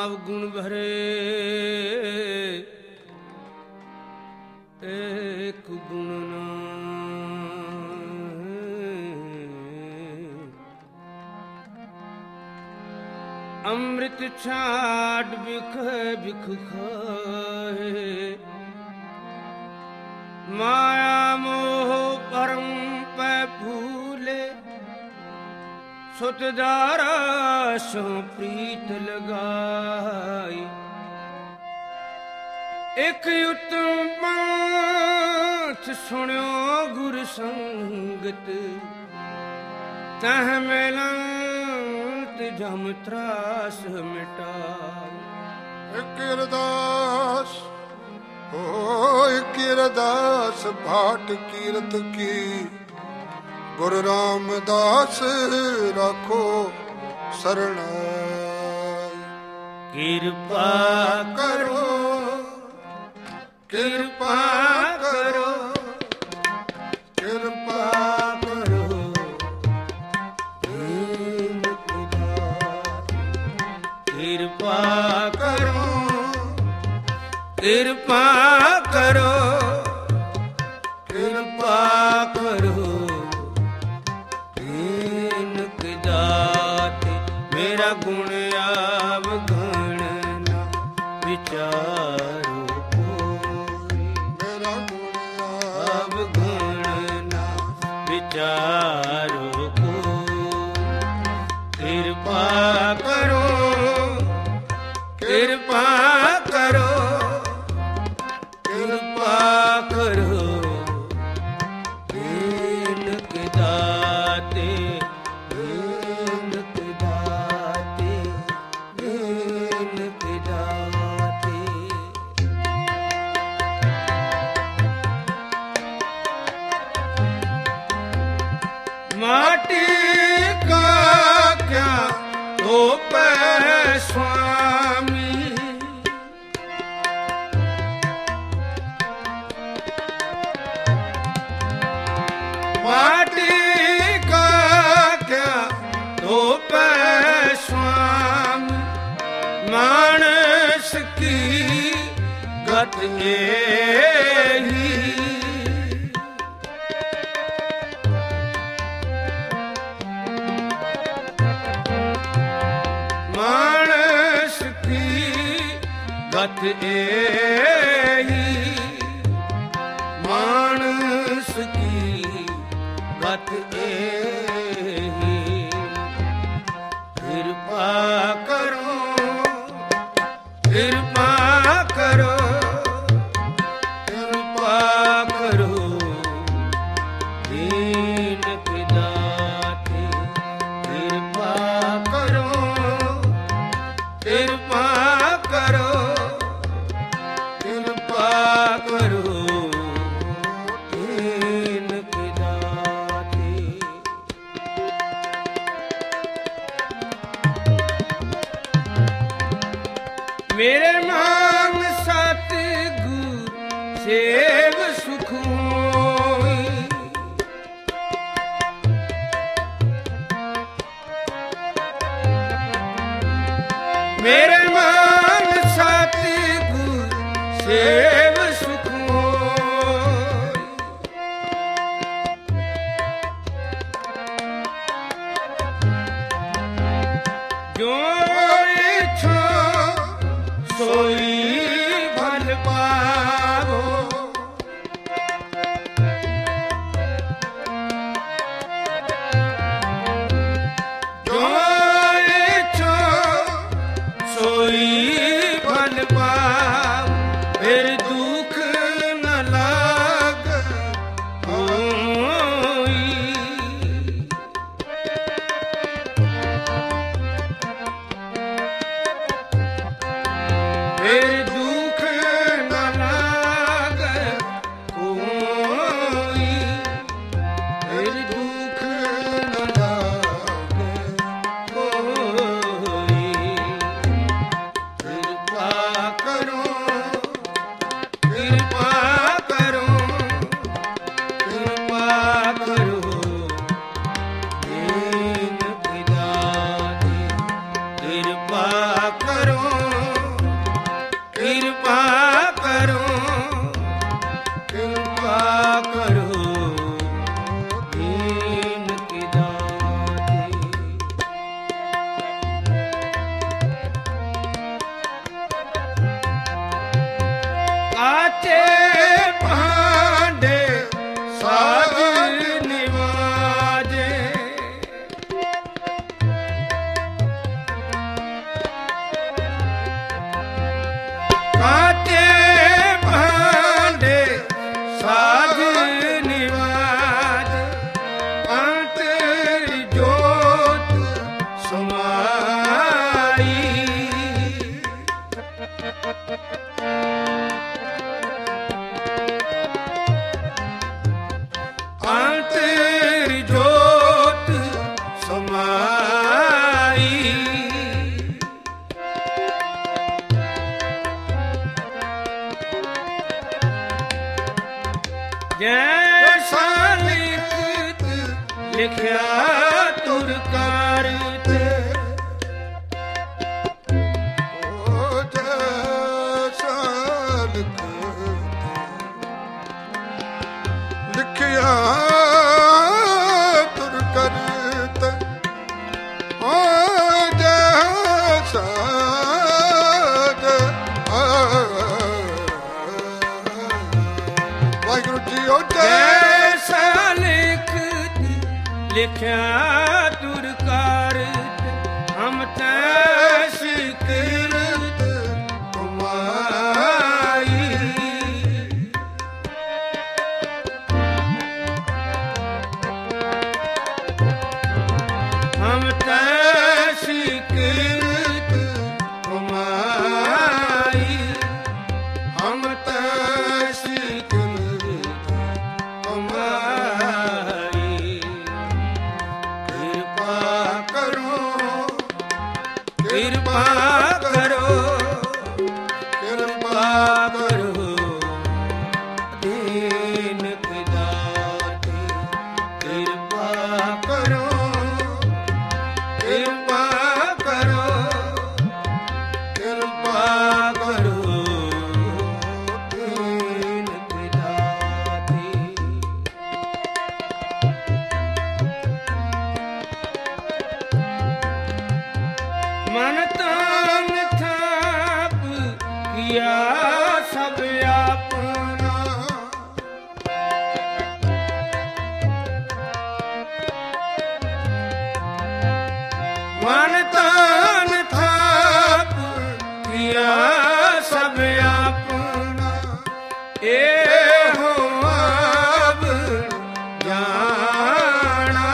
अवगुण भरे एक गुण अमृत छाट बिख बिख खाए माया मोह परम पै फूले सुतदारा सो प्रीत लगाई एक उत्तम पंथ सुनियो गुर संगत तह मिलंत जम त्रास मिटाई एक अरदास हो एक अरदास भाट कीरत की गुरु रामदास राखो शरणाई कृपा करो कृपा करो कृपा करो कृपा करो कृपा करो कृपा करो मेरा गुण अवगुण न विचारो मेरा गुण अवगुण न विचारो कृपा करो कृपा करो कृपा करो दीन के दाते माटी का क्या तो पै स्वामी माटी का क्या तो पै स्वामी मानस की गत एही मानस की गत एही मानस की गत एही कृपा करो कृपा करो कृपा करो दीन के दाते कृपा करो कृपा करो ਲਿਖਿਆ ਤੁਰ ਕਰ ਤੇ ਓ ਜੈਸਾ ਲਿਖਿਆ ਤੁਰ ਕਰਤ ਓ ਜੈਸਾ ਵਾਹਿਗੁਰੂ ਜੀ ਓ ਜੈਸਾ ਲਿਖਿਆ ਤੁਰ ਕਰ ਹਮ ਤੈਸ ਕਿਰਤ ਕਮਾਈ ਹਮ ਤੈਸ ਕਿਰਤ ਕਮਾਈ ਹਮ ਤੈਸ ਕਿਰਤ ਕਮਾਈ ਕਿਰਪਾ ਕਰੋ ਕਿਰਪਾ ਕਰੋ ਦੀਨ ਦਾਤੇ ਕਿਰਪਾ ਕਰੋ ਕਿਰਪਾ ਕਰੋ ਕਿਰਪਾ ਕਰੋ ਦੀਨ ਦਾਤੇ ਮਨ ਤਨ ਥਾਪ ਕੀਆ ਸਭ ਆਪਣਾ ਮਨ ਤਨ ਥਾਪ ਕੀਆ ਸਭ ਆਪਣਾ ਇਹੋ ਆਪ ਜਾਣਾ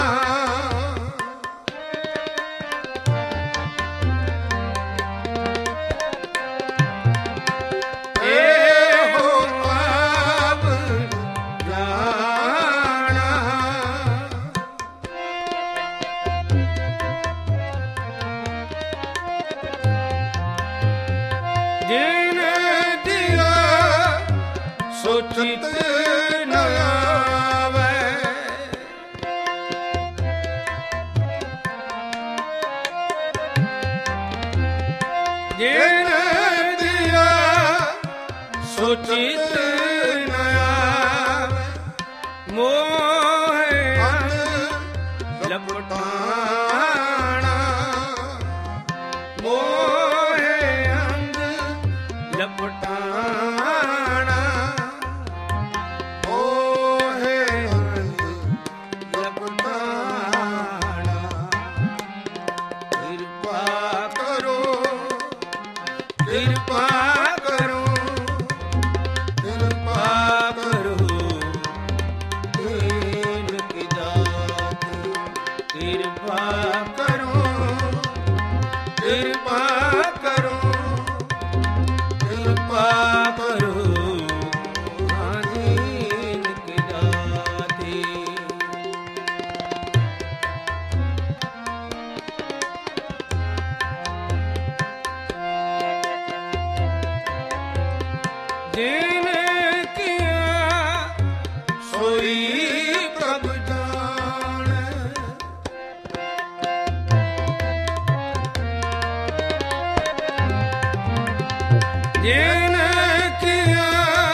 ਜਿਨ ਦਿਆ ਸੋਚਿਤ ਨ ਆਵੈ ਜਿਨ ਦਿਆ ਸੋਚਿਤ ਨ ਆਵੈ ਮੋਹ ਅੰਧ ਲਪਟਾਣਾ ਮੋਹ ਅੰਧ ਲਪਟਾਣਾ ਮੋਹ ਅੰਧ ਲਪਟਾਣਾ ਕਿਰਪਾ ਕਰੋ ਕਿਰਪਾ ਕਰੋ ਕਿਰਪਾ ਕਰੋ ਦੀਨ ਕੀ ਦਾਤ ਕਿਰਪਾ ਕਰੋ ਕਿਰਪਾ ਕਰੋ ਕਿਰਪਾ ਕਰੋ ਦੀਨ ਕੀ ਦਾਤੇ ਜਿਨ ਕੀਆ ਸੋਈ ਪ੍ਰਭ ਜਾਣੈ ਜਿਨ ਕੀਆ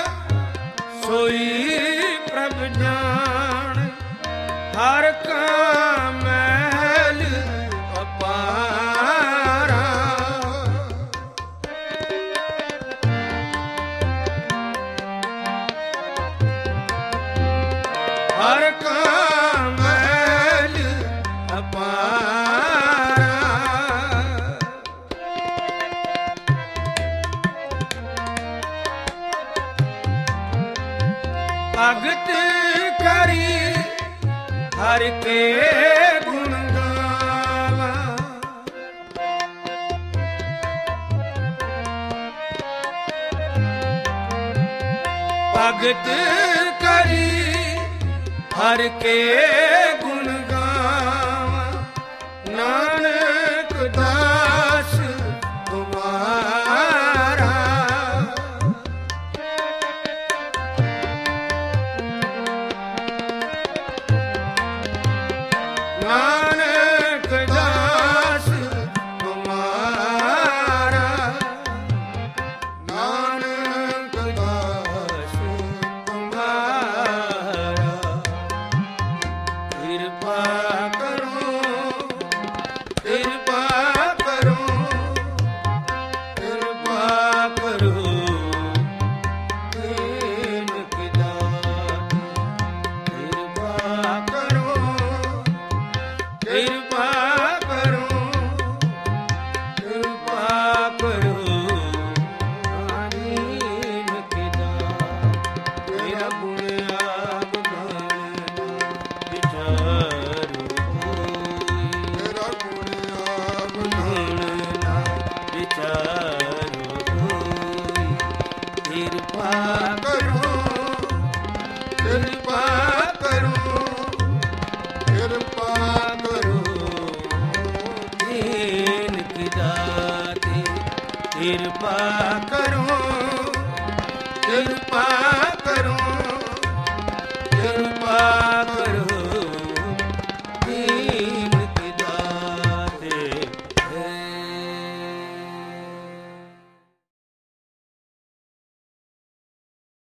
ਸੋਈ ਪ੍ਰਭ ਜਾਣ ਹਰ ਕਾ ਮਹਿਲ ਅਪਾਰਾ ਹਰ ਕਾ ਮਹਿਲ ਅਪਾਰਾ ਭਗਤ ਕਰੀ ਹਰ ਕੇ ਗੁਣ ਗਾਵਾ ਭਗਤ ਕਰੀ ਹਰ ਕੇ ਗੁਣ ਗਾਵਾ ਨਾਨਕ ਦਾਸ ਤੁਮਾਰਾ ਨਾਨਕ ਦਾਸ ਤੁਮਾਰਾ, ਨਾਨਕ ਦਾਸ ਤੁਮਾਰਾ। ਕਿਰਪਾ ਕਰੋ, ਕਿਰਪਾ ਕਰੋ, ਕਿਰਪਾ ਕਰੋ, ਦੀਨਕ ਦਾਤ। ਕਿਰਪਾ ਕਰੋ, ਕਿਰਪਾ ਕਰੋ, ਕਿਰਪਾ ਕਰੋ, ਦੀਨਕ ਦਾਤ। ਮੇਰਾ ਗੁਣ ਆਪ ਗਾਣਾ ਵਿਚਾਰੋ ਹੋਈ, ਮੇਰਾ ਗੁਣ ਆਪ ਗੁਣ ਨਾ ਵਿਚਾਰੋ ਹੋਈ। ਕਿਰਪਾ ਕਰੋ, ਕਿਰਪਾ ਕਰੋ, ਕਿਰਪਾ ਕਰੋ, ਦੀਨਕ ਦਾਤੇ। ਕਿਰਪਾ ਕਰੋ, ਕਿਰਪਾ